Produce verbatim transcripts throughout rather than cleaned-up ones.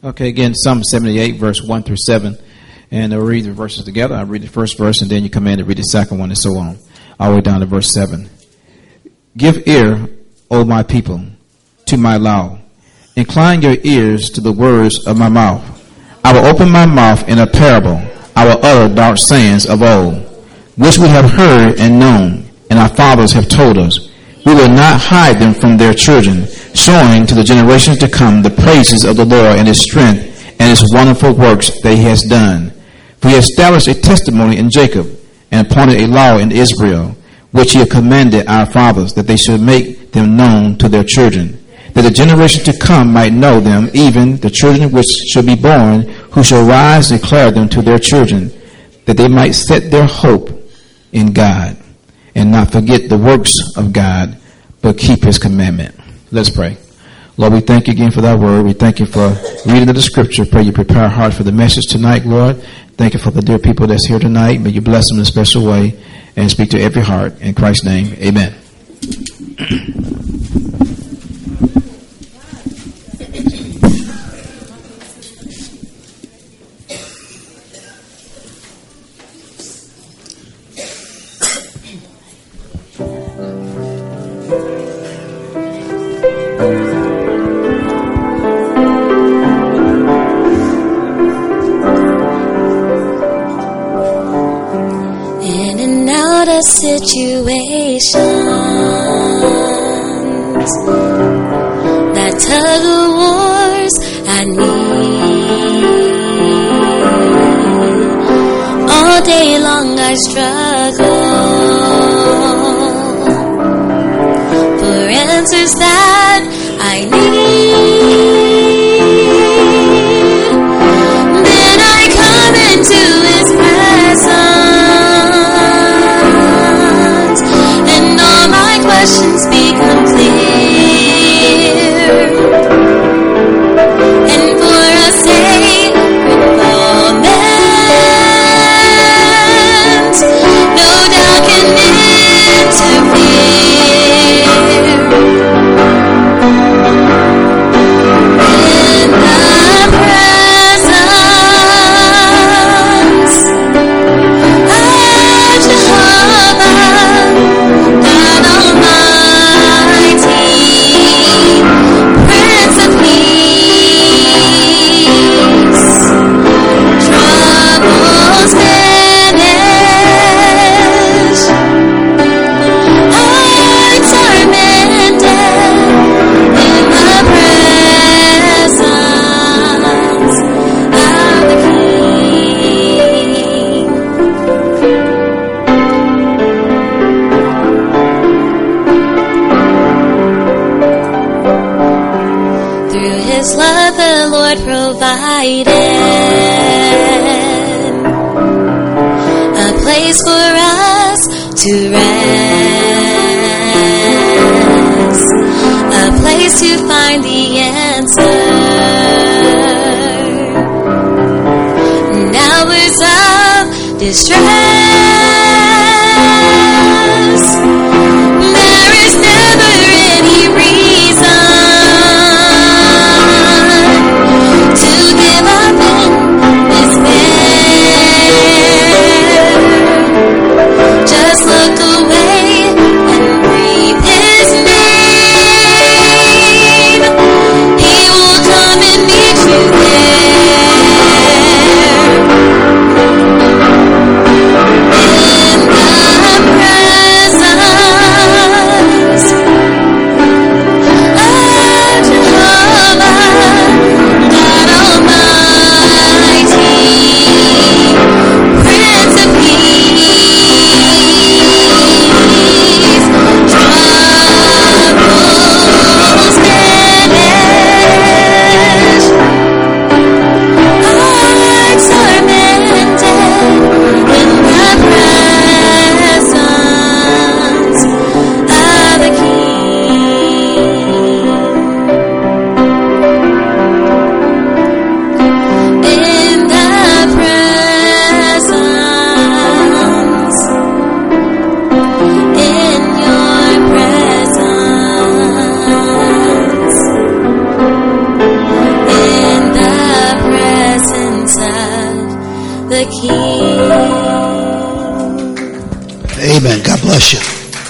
Okay, again, Psalm seventy-eight, verse one through seven. And I'll read the verses together. I'll read the first verse, and then you come in and read the second one, and so on, all the way down to verse seven. Give ear, O my people, to my law. Incline your ears to the words of my mouth. I will open my mouth in a parable. I will utter dark sayings of old, which we have heard and known, and our fathers have told us. We will not hide them from their children, showing to the generations to come the praises of the Lord and his strength and his wonderful works that he has done. For he established a testimony in Jacob and appointed a law in Israel, which he had commanded our fathers, that they should make them known to their children, that the generation to come might know them, even the children which shall be born, who shall rise and declare them to their children, that they might set their hope in God and not forget the works of God, but keep his commandment. Let's pray. Lord, we thank you again for that word. We thank you for reading the scripture. Pray you prepare our heart for the message tonight, Lord. Thank you for the dear people that's here tonight. May you bless them in a special way and speak to every heart. In Christ's name, amen. Situations that tug of wars at me all day long. I struggle for answers that I need. Then I come into his presence, questions become clear, and for a sacred moment, no doubt can interfere. In the presence of Jehovah, God Almighty, Prince of Peace, troubles vanish, hearts are mended in the presence of the King. Through his love the Lord provided a place for us to rest, a place to find the answer in hours of distress. There is never any reason to give up in despair. Just look away and breathe his name. He will come and meet you there. bless you.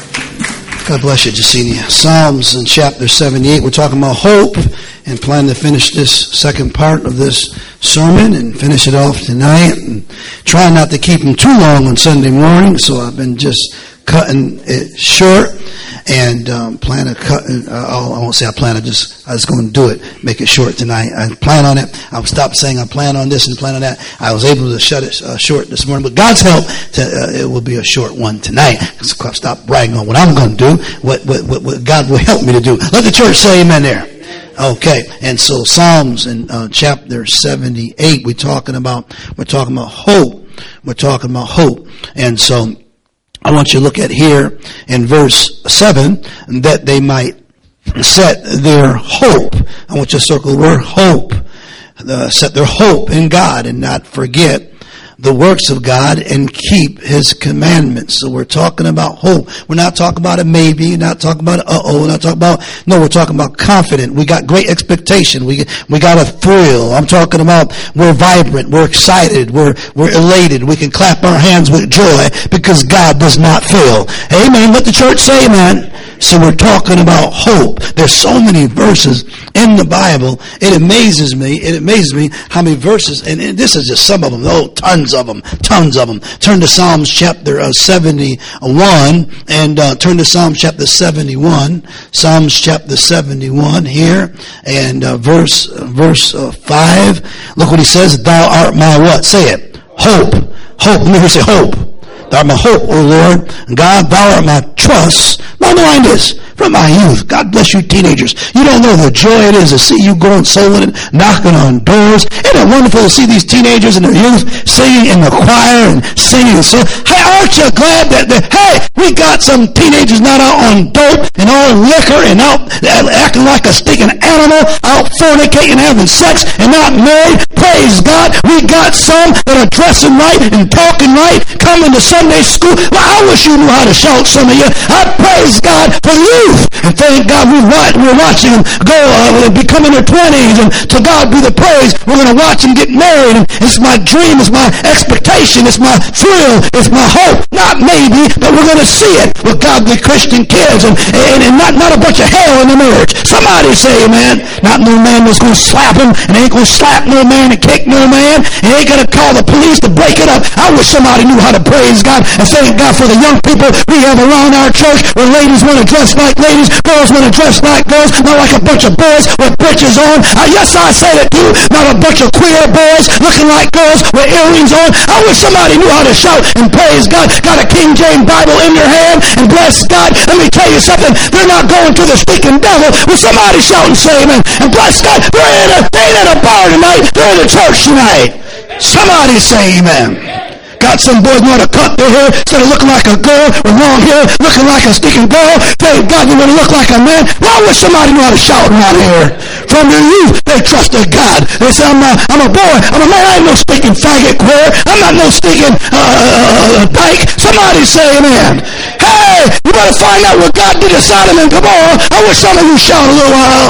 God bless you, Jasenia. Psalms in chapter seventy-eight. We're talking about hope and plan to finish this second part of this sermon and finish it off tonight. And try not to keep them too long on Sunday morning, so I've been just cutting it short. And um, plan to cut. Uh, I won't say I plan. I just I was going to do it. Make it short tonight. I plan on it. I'll stop saying I plan on this and plan on that. I was able to shut it uh, short this morning, but God's help, to, uh, it will be a short one tonight. So stop bragging on what I'm going to do. What, what what what God will help me to do. Let the church say amen there. Okay, and so Psalms in uh, chapter seventy-eight. We're talking about we're talking about hope. We're talking about hope, and so. I want you to look at here in verse seven, that they might set their hope. I want you to circle the word hope. Uh, set their hope in God and not forget the works of God and keep His commandments. So we're talking about hope. We're not talking about a maybe. We're not talking about uh-oh. We're not talking about, no, we're talking about confident. We got great expectation. We, we got a thrill. I'm talking about we're vibrant. We're excited. We're, we're elated. We can clap our hands with joy because God does not fail. Amen. Let the church say amen. So we're talking about hope. There's so many verses in the Bible. It amazes me. It amazes me how many verses, and, and this is just some of them. Oh, tons of them. Tons of them. Turn to Psalms chapter uh, seventy-one and uh, turn to Psalms chapter seventy-one. Psalms chapter seventy-one here and uh, verse uh, verse uh, five. Look what he says. Thou art my what? Say it. Hope. Hope. Let me hear you say hope. Thou art my hope, O Lord. God, thou art my trust. Now mind this, from my youth. God bless you teenagers. You don't know the joy it is to see you going soul-winning, knocking on doors. Isn't it wonderful to see these teenagers in their youth singing in the choir and singing and so. Hey, aren't you glad that, that, hey, we got some teenagers not out on dope and all liquor and out acting like a stinking animal, out fornicating, having sex and not married. Praise God. We got some that are dressing right and talking right, coming to Sunday school. Well, I wish you knew how to shout, some of you. I praise God for the youth. And thank God we watch, we're watching them go, uh, become in their twenties. And to God be the praise. We're going to watch them get married. And it's my dream. It's my expectation. It's my thrill. It's my hope. Not maybe, but we're going to see it with godly Christian kids. And, and, and not, not a bunch of hell in the marriage. Somebody say amen. Not no man that's going to slap him. And ain't going to slap no man and kick no man. And ain't going to call the police to break it up. I wish somebody knew how to praise God and thank God for the young people we have around our church where ladies want to dress like ladies, girls want to dress like girls, not like a bunch of boys with breeches on. Uh, yes, I said it too. Not a bunch of queer boys looking like girls with earrings on. I wish somebody knew how to shout and praise God. Got a King James Bible in your hand and bless God. Let me tell you something. They're not going to the stinking devil. Will somebody shout and say amen? And bless God. They're in a, they ain't at a bar tonight. They're in the church tonight. Somebody say amen. Got some boys want to cut their hair instead of looking like a girl with long hair, looking like a stinking girl. Thank God they want to look like a man. Why would somebody know how to shout around here? From their youth, they trusted God. They said, I'm a, I'm a boy. I'm a man. I ain't no stinking faggot queer. I'm not no stinking uh, uh, dyke. Somebody say amen. Hey, you better find out what God did to Sodom and Gomorrah. I wish some of you shout a little while.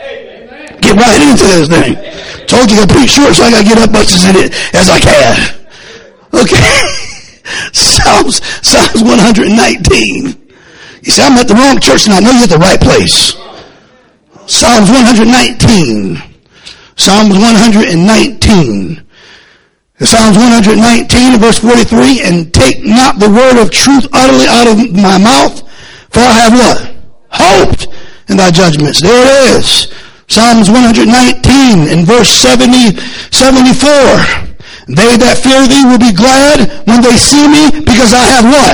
Get right into this thing. Told you I'm pretty short, so I got to get up much as, it, as I can. Okay. Psalms, Psalms one nineteen. You say, I'm at the wrong church and I know you're at the right place. Psalms one nineteen. Psalms one nineteen. Psalms one nineteen, verse forty-three, and take not the word of truth utterly out of my mouth, for I have what? Hoped in thy judgments. There it is. Psalms one nineteen and verse seventy, seventy-four. They that fear thee will be glad when they see me, because I have what?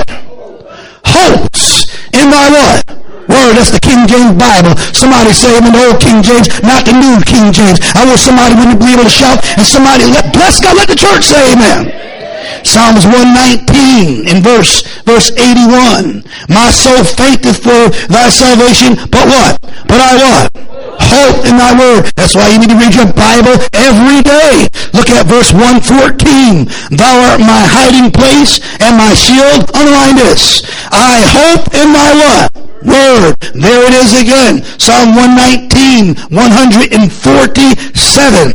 Hopes in thy what? Word. That's the King James Bible. Somebody say I'm in the old King James, not the new King James. I wish somebody wouldn't be able to shout, and somebody let, bless God, let the church say amen. Psalms one nineteen in verse, verse eighty-one. My soul fainteth for thy salvation, but what? But I what? Hope in thy word. That's why you need to read your Bible every day. Look at verse one fourteen. Thou art my hiding place and my shield. Underline this. I hope in thy what? Word. There it is again. Psalm one nineteen, one forty-seven.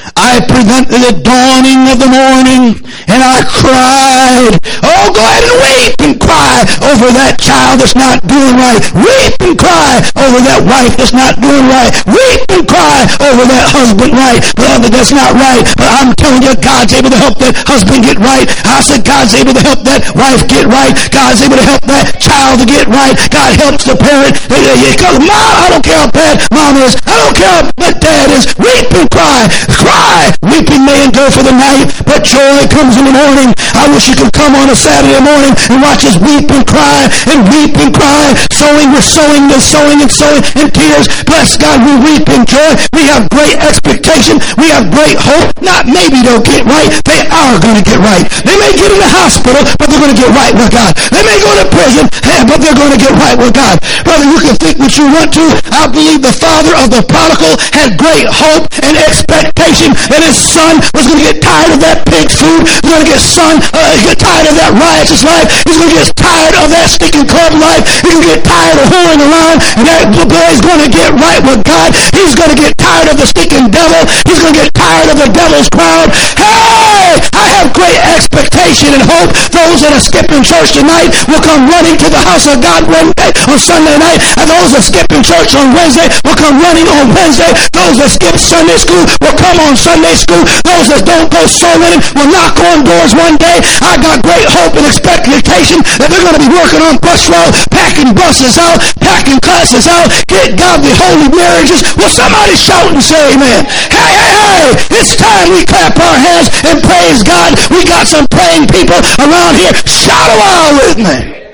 I prevented the dawning of the morning, and I cried. Oh, go ahead and weep and cry over that child that's not doing right. Weep and cry over that wife that's not doing right. Weep and cry over that husband right, beloved, that's not right. But I'm telling you, God's able to help that husband get right. I said God's able to help that wife get right. God's able to help that child to get right. God helps the parent. Because mom, I don't care how bad mom is. I don't care how bad dad is. Weep and cry. Cry. Weeping may endure for the night, but joy comes in the morning. I wish you could come on a Saturday morning and watch us weep and cry and weep and cry. Sowing, we're sowing and sowing and sowing in tears. Bless God, we weep in joy. We have great expectation. We have great hope. Not maybe they'll get right. They are going to get right. They may get in the hospital, but they're going to get right with God. They may go to prison, but they're going to get right with God. Brother, you can think what you want to. I believe the father of the prodigal had great hope and expectation that his son was going to get tired of that pig's food. He's going to get son, uh, get tired of that riotous life. He's going to get tired of that stinking club life. He's going to get tired of whoring around. And that boy's going to get right with God. He's going to get tired of the stinking devil. He's going to get tired of the devil's crowd. Hey, I have great expectation and hope. Those that are skipping church tonight will come running to the house of God one day on Sunday night. And those that skipping church on Wednesday will come running on Wednesday. Those that skip Sunday school will come on Sunday school. Those that don't go soul winning will knock on doors one day. I got great hope and expectation that they're going to be working on bus road, packing buses out, packing classes out, get godly holy marriages. Will somebody shout and say amen? Hey, hey, hey, it's time we clap our hands and praise God. We got some praying people around here. Shout a while with me.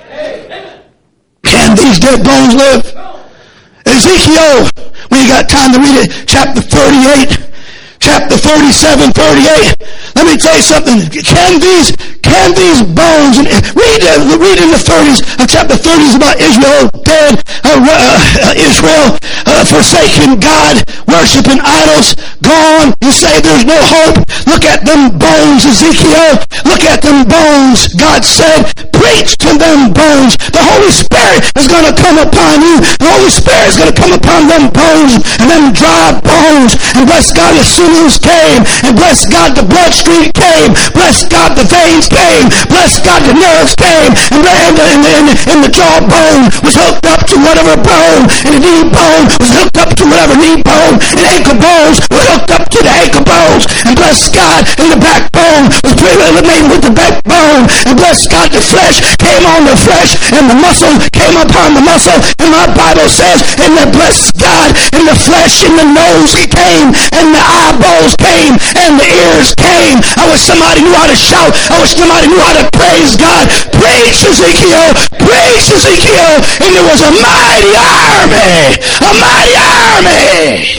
Can these dead bones live? Ezekiel, when you got time to read it, chapter thirty-eight, chapter thirty-seven, thirty-eight. Let me tell you something. Can these, can these bones, read, uh, read in the thirties, uh, chapter thirty is about Israel dead, uh, uh, Israel uh, forsaken God, worshiping idols, gone. You say there's no hope. Look at them bones, Ezekiel. Look at them bones. God said, preach to them bones. The Holy Spirit is going to come upon you. The Holy Spirit is going to come upon them bones and them dry bones. And bless God, the sinews came. And bless God, the bloodstream came. Bless God, the veins came. Bless God, the nerves came. And the, and the, and the, and the, and the jawbone was hooked up to whatever bone. And the knee bone was hooked up to whatever knee bone. And ankle bones were hooked up to the ankle bones. And bless God, and the backbone was made with the backbone. And bless God, the flesh came on the flesh. And the muscle came upon the muscle. And my Bible says, and the bless God, and the flesh and the nose came. And the eyeballs came. And the ears came. I wish somebody knew how to shout. I wish somebody knew how to praise God. Praise Ezekiel. Praise Ezekiel. And there was a mighty army. A mighty army.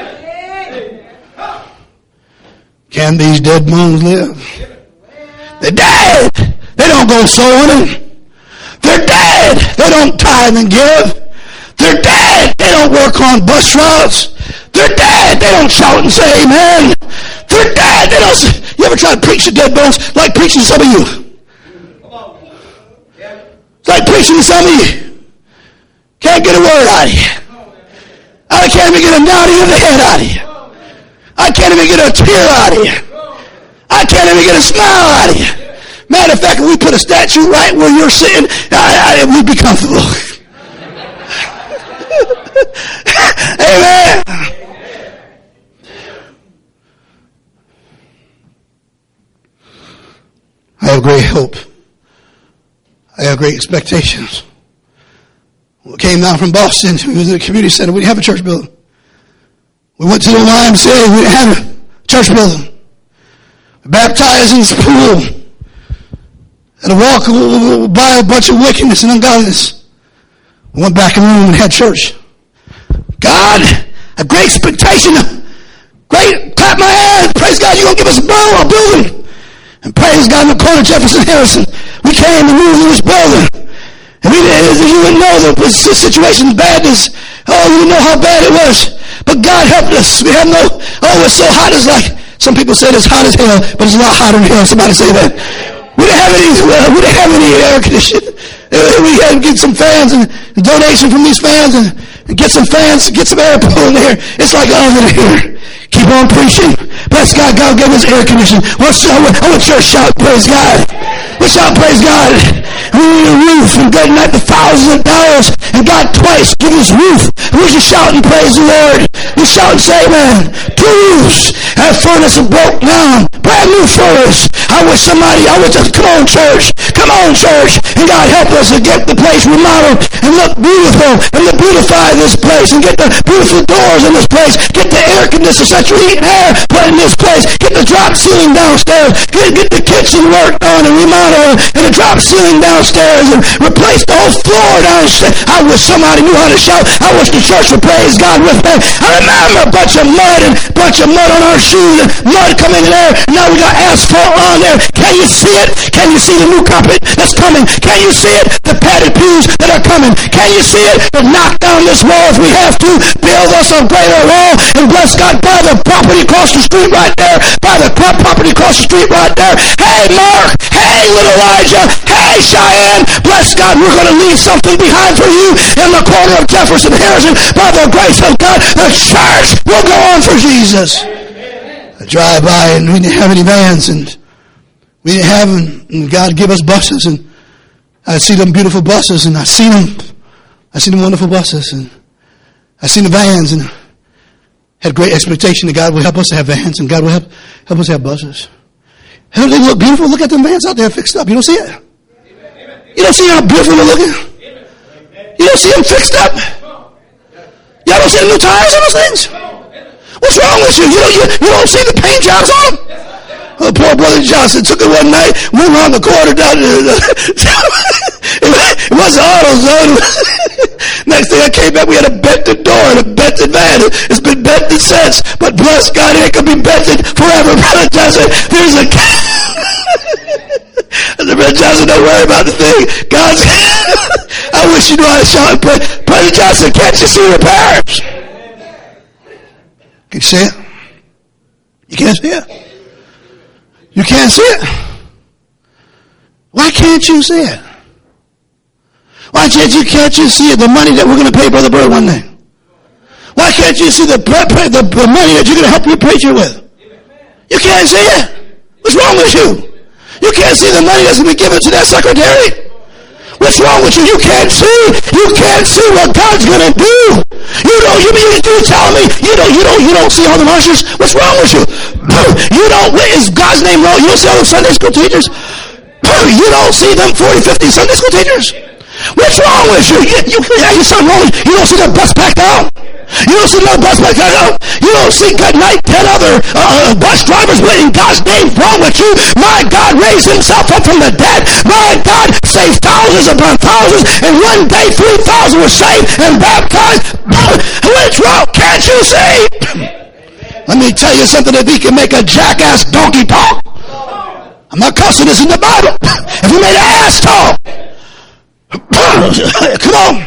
Can these dead bones live? They're dead. They don't go soul winning. They're dead. They don't tithe and give. They're dead. They don't work on bus routes. They're dead. They don't shout and say amen. They're dead. They don't say, you ever try to preach to dead bones like preaching to some of you? It's like preaching to some of you. Can't get a word out of you. I can't even get a nod of the head out of you. I can't even get a tear out of you. I can't even get a smile out of you. Matter of fact, if we put a statue right where you're sitting, I, I, we'd be comfortable. Amen. I have great hope. I have great expectations. We came down from Boston. We was in a community center. We didn't have a church building. We went to the Y M C A. We didn't have a church building. We baptized in this pool. And a walk by a bunch of wickedness and ungodliness. We went back in the room and had church. God, a great expectation. Great, clap my hands. Praise God, you're going to give us a building. And praise God, in the corner of Jefferson Harrison, we came and moved in this building. And we didn't, you wouldn't know that the situation's bad as, oh, you know how bad it was. But God helped us. We have no, oh, it's so hot. It's like, some people say it's hot as hell, but it's a lot hotter than hell. Somebody say that. We didn't have any, we didn't have any air conditioning. We had to get some fans and, and donation from these fans and, and get some fans, get some air pull in there. It's like oven in here. Keep on preaching. Bless God, God gave us air conditioning. What's, I want church shout, praise God. Let's shout, praise God. We need a roof, and good night for thousands of dollars, and God twice give us roof. We should shout and praise the Lord. We shout and say, amen. Two roofs. That furnace is broke down. Brand new furnace. I wish somebody, I wish, come on church. Come on church. And God help us to get the place remodeled and look beautiful and to beautify this place and get the beautiful doors in this place. Get the air conditioner, central heat and air put in this place. Get the drop ceiling downstairs. Get, get the kitchen work done and remodeled and the drop ceiling downstairs and replace the whole floor downstairs. I wish somebody knew how to shout. I wish the church would praise God with me. I remember a bunch of mud and a bunch of mud on our shoes and mud coming in there. Now we got asphalt on there. Can you see it? Can you see the new carpet that's coming? Can you see it? The padded pews that are coming. Can you see it? To knock down this wall if we have to. Build us a greater wall. And bless God, buy the property across the street right there. Buy the property across the street right there. Hey, Mark. Hey, little Elijah. Hey, Cheyenne. Bless God, we're going to leave something behind for you in the corner of Jefferson Harrison. By the grace of God, the church will go on for Jesus. I drive by and we didn't have any vans, and we didn't have them, and God give us buses, and I see them beautiful buses, and I see them, I see them wonderful buses, and I see the vans, and had great expectation that God will help us to have vans, and God will help, help us have buses. How they look beautiful? Look at them vans out there fixed up. You don't see it? You don't see how beautiful they're looking? You don't see them fixed up? Y'all don't see the new tires on those things? What's wrong with you? You don't, you, you don't see the paint jobs on them? Oh, poor Brother Johnson took it one night, went around the corner down to the, it wasn't AutoZone. Next thing I came back, we had a bented door and a bented van. It's been bented since, but bless God, it ain't gonna be bented forever, Brother Johnson. There's a I said, Brother Johnson, don't worry about the thing. God's I wish you knew how to shout and pray. Brother Johnson, can't you see repairs? Can you see it? You can't see it. You can't see it. Why can't you see it? Why can't you, can't you see it? The money that we're going to pay Brother Bird one day. Why can't you see the, the, the money that you're going to help your preacher with? You can't see it. What's wrong with you? You can't see the money that's going to be given to that secretary. What's wrong with you? You can't see. You can't see what God's going to do. You don't. You mean you tell me you don't. You don't. You don't see all the monsters. What's wrong with you? You don't. Is God's name wrong? You don't see all the Sunday school teachers. You don't see them forty, fifty Sunday school teachers. What's wrong with you? You, you, yeah, you something wrong with you. You don't see the bus packed out. You don't see no bus packed out. You don't see good night ten other uh, bus drivers waiting. God's name wrong with you. My God raised himself up from the dead. My God saved thousands upon thousands. And one day three thousand were saved and baptized. What's wrong? Can't you see? Let me tell you something. If he can make a jackass donkey talk, I'm not cussing, this in the Bible. If he made an ass talk, come on.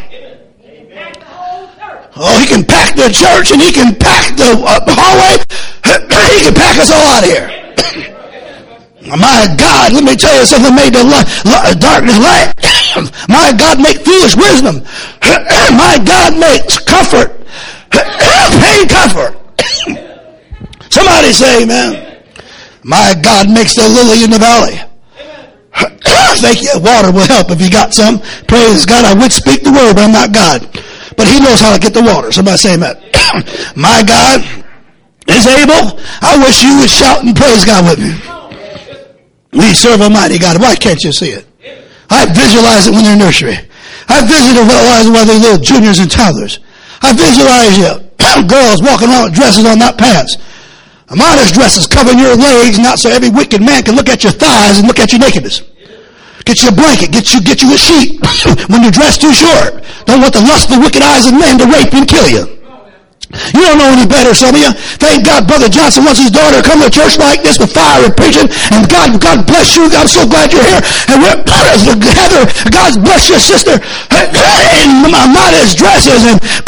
Oh, he can pack the church and he can pack the uh, hallway. He can pack us all out of here. My God, let me tell you something. Made the light, darkness light. My God, make foolish wisdom. My God, makes comfort. Pain comfort. Somebody say amen. My God makes the lily in the valley. Thank you. Water will help if you got some. Praise God. I would speak the word, but I'm not God. But he knows how to get the water. Somebody say amen. My God is able. I wish you would shout and praise God with me. We serve a mighty God. Why can't you see it? I visualize it when they're in nursery. I visualize it when they're little juniors and toddlers. I visualize you girls walking around with dresses on, not pants. A modest dresses covering your legs, not so every wicked man can look at your thighs and look at your nakedness. Get you a blanket. Get you, get you a sheet when you're dressed too short. Don't want the lustful wicked eyes of men to rape you and kill you. You don't know any better, some of you. Thank God Brother Johnson wants his daughter to come to a church like this with fire and preaching. And God, God bless you. I'm so glad you're here. And we're, Heather, God bless your sister. And my modest dresses and go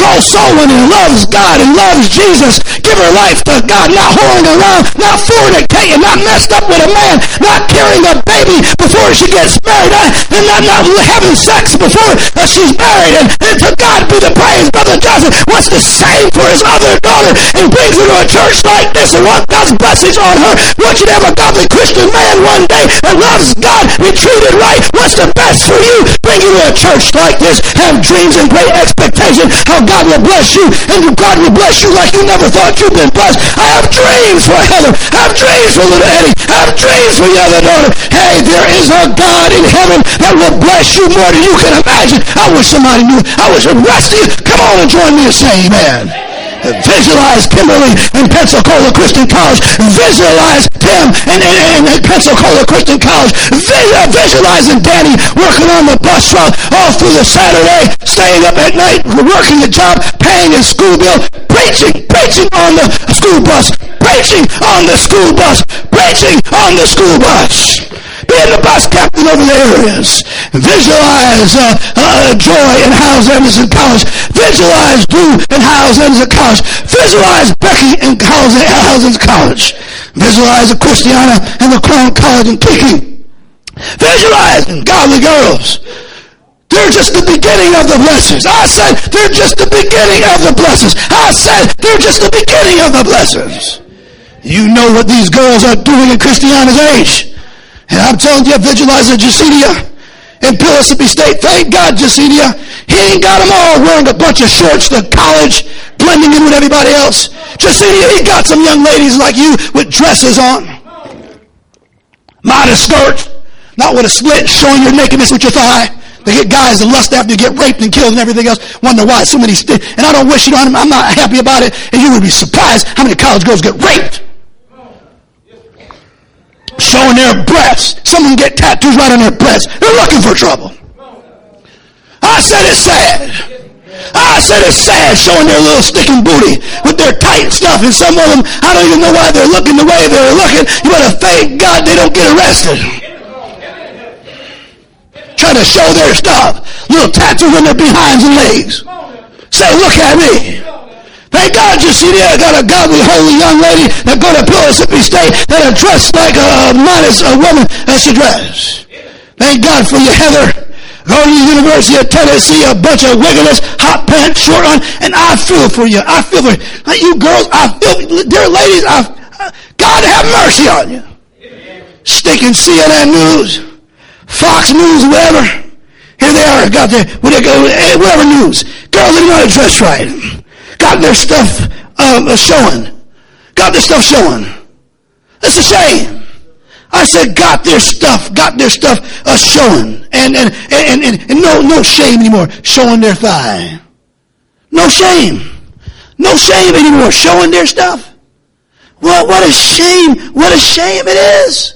goes soul winning and loves God and loves Jesus, give her life to God, not whoring around, not fornicating, not messed up with a man, not carrying a baby before she gets married, and not, not having sex before she's married. And, and to God be the praise. Brother Johnson wants the same for his other daughter and brings her to a church like this and wants God's blessings on her. Wants you to have a godly Christian man one day that loves God, be treated right, what's the best for you, bring you to a church like this, have dreams and great expectation how God will bless you, and God will bless you like you never thought you'd been blessed. I have dreams for Heather, I have dreams for little Eddie, I have dreams for your other daughter. Hey, there is a God in heaven that will bless you more than you can imagine. I wish somebody knew. I wish the rest of you, come on and join me and say amen. Visualize Kimberly in Pensacola Christian College. Visualize Tim in, in, in Pensacola Christian College. Visualizing Danny working on the bus route all through the Saturday, staying up at night, working a job, paying his school bill, preaching, preaching on the school bus, preaching on the school bus, preaching on the school bus. Being the bus captain over the areas. Visualize uh, uh, Joy in Howes Emerson College. Visualize Drew in Howes Emerson College. Visualize Becky in Howes Emerson College. Visualize Christiana in the Crown College in Kiki. Visualize godly girls. They're just the beginning of the blessings. I said they're just the beginning of the blessings. I said they're just the beginning of the blessings. You know what these girls are doing in Christiana's age. And I'm telling you, visualize Jacinia in Mississippi State. Thank God, Jacinia. He ain't got them all wearing a bunch of shorts to college, blending in with everybody else. Jacinia, he got some young ladies like you with dresses on. Modest skirt, not with a slit showing your nakedness with your thigh. They get guys that lust after you, get raped and killed and everything else. Wonder why so many. St- and I don't wish it on them. I'm not happy about it. And you would be surprised how many college girls get raped. Showing their breasts. Some of them get tattoos right on their breasts. They're looking for trouble. I said it's sad. I said it's sad showing their little sticking booty with their tight stuff. And some of them, I don't even know why they're looking the way they're looking. You better thank God they don't get arrested. Trying to show their stuff. Little tattoos on their behinds and legs. Say, look at me. Thank God you see there, got a godly, holy young lady that go to Mississippi State that are dressed like a modest a woman as she dress. Thank God for you, Heather. Go to the University of Tennessee, a bunch of wigglers, hot pants, short on, and I feel for you. I feel for you. Like you girls, I feel, dear ladies, I, God have mercy on you. Sticking C N N News, Fox News, whatever. Here they are, got their, whatever news. Girls, they know how to dress right. Got their stuff um, showing. Got their stuff showing. It's a shame. I said got their stuff, got their stuff uh, showing. And, and, and, and, and no, no shame anymore. Showing their thigh. No shame. No shame anymore. Showing their stuff. What, what a shame. What a shame it is.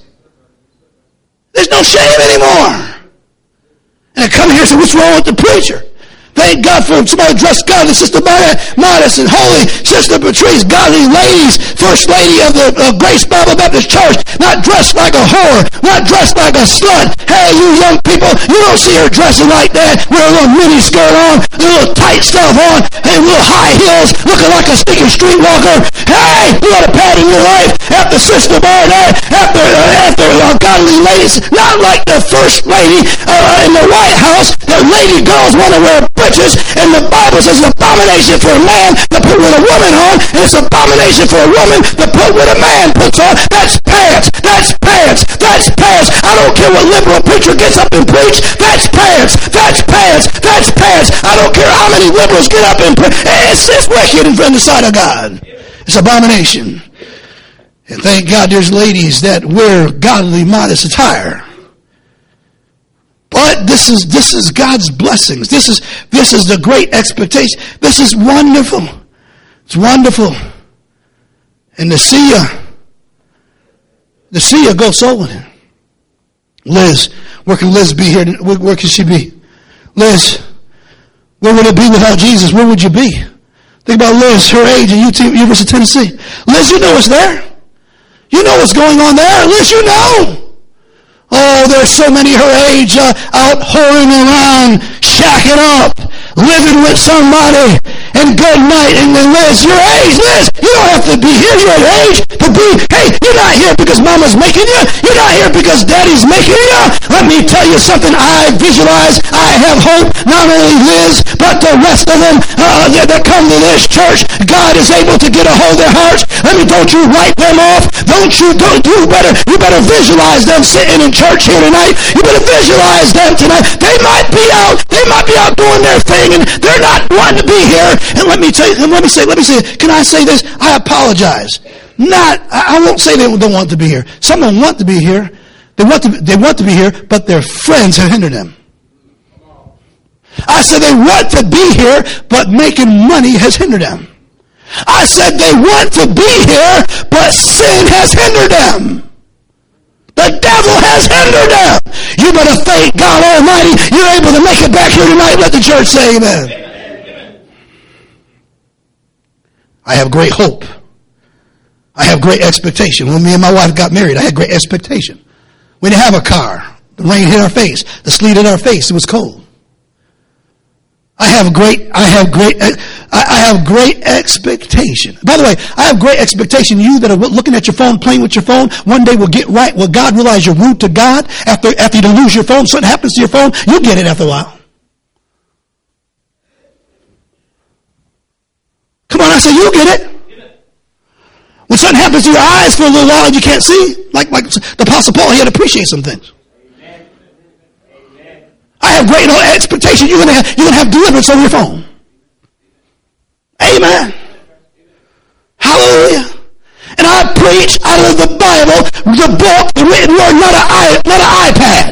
There's no shame anymore. And I come here and say, what's wrong with the preacher? Thank God for somebody dressed godly, Sister Modest and holy, Sister Patrice, godly ladies, First Lady of the uh, Grace Bible Baptist Church, not dressed like a whore, not dressed like a slut. Hey, you young people, you don't see her dressing like that, with a little mini skirt on, a little tight stuff on, and little high heels, looking like a stinking streetwalker. Hey, you got a pattern in your life after Sister Barnett, after uh, after uh, godly ladies, not like the First Lady uh, in the White House. The lady girls want to wear britches, and the Bible says it's an abomination for a man to put what a woman on, and it's an abomination for a woman to put what a man puts on. That's pants. That's pants. That's pants. I don't care what liberal preacher gets up and preach. That's pants. That's pants. That's pants. I don't care how many liberals get up and preach. It's, it's wicked in the sight of God. It's abomination. And thank God there's ladies that wear godly, modest attire. But this is this is God's blessings. This is this is the great expectation. This is wonderful. It's wonderful. And to see you, to see you go soul winning. Liz, where can Liz be here? Where, where can she be? Liz, where would it be without Jesus? Where would you be? Think about Liz, her age, and U T, University of Tennessee. Liz, you know what's there. You know what's going on there. Liz, you know. Oh, there's so many her age uh, out whoring around, shacking up, living with somebody, and good night. And then Liz, your age, Liz, you don't have to be here. You're at age to be. Hey, you're not here because mama's making you. You're not here because daddy's making you. Let me tell you something. I visualize, I have hope, not only Liz, but the rest of them uh, that, that come to this church. God is able to get a hold of their hearts. Let me, don't you write them off. Don't you, don't you better, you better visualize them sitting in church here tonight. You better visualize them tonight. They might be out, they might be out doing their thing, and they're not wanting to be here. And let me tell you, and let me say, let me say, can I say this? I apologize. Not, I won't say they don't want to be here. Some of them want to be here. They want to, they want to be here, but their friends have hindered them. I said they want to be here, but making money has hindered them. I said they want to be here, but sin has hindered them. The devil has hindered them. You better thank God Almighty you're able to make it back here tonight. Let the church say amen. Amen. I have great hope. I have great expectation. When me and my wife got married, I had great expectation. We didn't have a car. The rain hit our face. The sleet hit our face. It was cold. I have great, I have great, I have great expectation. By the way, I have great expectation. You that are looking at your phone, playing with your phone, one day will get right. Will God realize you're rude to God after, after you lose your phone? Something happens to your phone, you'll get it after a while. Come on, I say you'll get it. When something happens to your eyes for a little while and you can't see, like, like the Apostle Paul, he had to appreciate some things. I have great expectation. You're gonna have, you're gonna have deliverance on your phone. Amen. Hallelujah. And I preach out of the Bible, the book, the written word, not an i, not an iPad.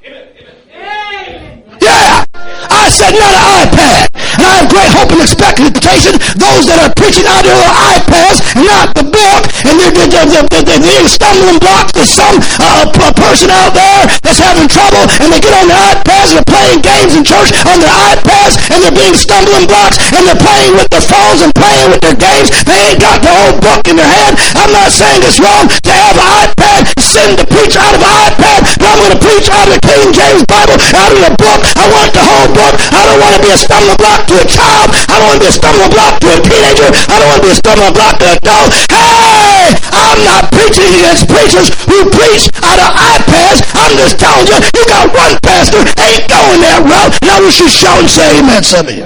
Yeah, I said not an iPad. And I have great hope and expectation. Those that are preaching out of their iPads, not the book, and they're, they're, they're, they're, they're stumbling blocks to some uh, person out there that's having trouble, and they get on their iPads and they're playing games in church on their iPads, and they're being stumbling blocks, and they're playing with their phones and playing with their games. They ain't got the whole book in their hand. I'm not saying it's wrong to have an iPad, send to preach out of an iPad, but I'm going to preach out of the King James Bible, out of the book. I want the whole book. I don't want to be a stumbling block to a child. I don't want to be a stumbling block to a teenager. I don't want to be a stumbling block to an adult. Hey, I'm not preaching against preachers who preach out of iPads. I'm just telling you, you got one pastor ain't going that route. Now we should shout and say amen, some of you.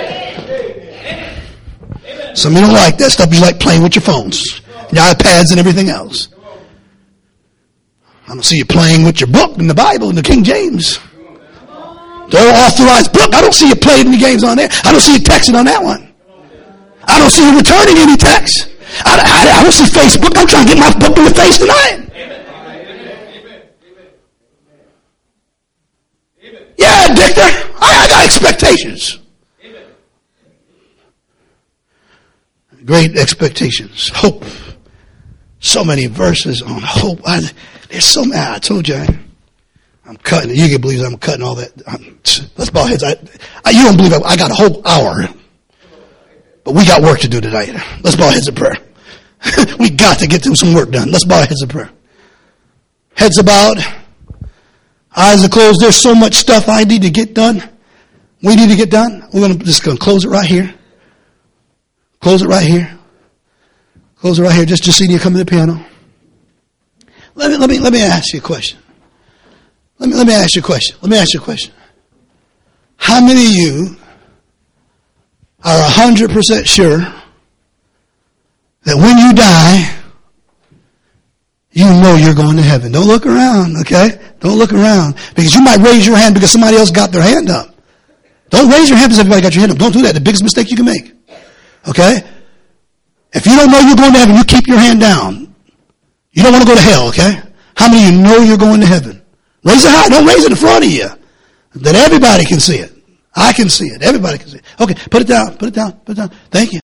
Some of you don't like that stuff. You like playing with your phones, your iPads and everything else. I don't see you playing with your book in the Bible, in the King James. The authorized book. I don't see you playing any games on there. I don't see you texting on that one. I don't see you returning any texts. I, I, I don't see Facebook. I'm trying to get my book in the face tonight. Yeah, Victor. I, I got expectations. Great expectations. Hope. So many verses on hope. I, there's so many. I told you. I, I'm cutting. You can believe I'm cutting all that. I'm, let's bow heads. I, I, you don't believe I, I got a whole hour. But we got work to do tonight. Let's bow heads in prayer. We got to get through some work done. Let's bow heads in prayer. Heads are bowed. Eyes are closed. There's so much stuff I need to get done. We need to get done. We're gonna just gonna close it right here. Close it right here. Close it right here. Just just see you come to the piano. Let me let me let me ask you a question. Let me let me ask you a question. Let me ask you a question. How many of you are a hundred percent sure that when you die, you know you're going to heaven? Don't look around, okay? Don't look around. Because you might raise your hand because somebody else got their hand up. Don't raise your hand because everybody got your hand up. Don't do that. The biggest mistake you can make. Okay? If you don't know you're going to heaven, you keep your hand down. You don't want to go to hell, okay? How many of you know you're going to heaven? Raise it high. Don't raise it in front of you. That everybody can see it. I can see it. Everybody can see it. Okay, put it down. Put it down. Put it down. Thank you.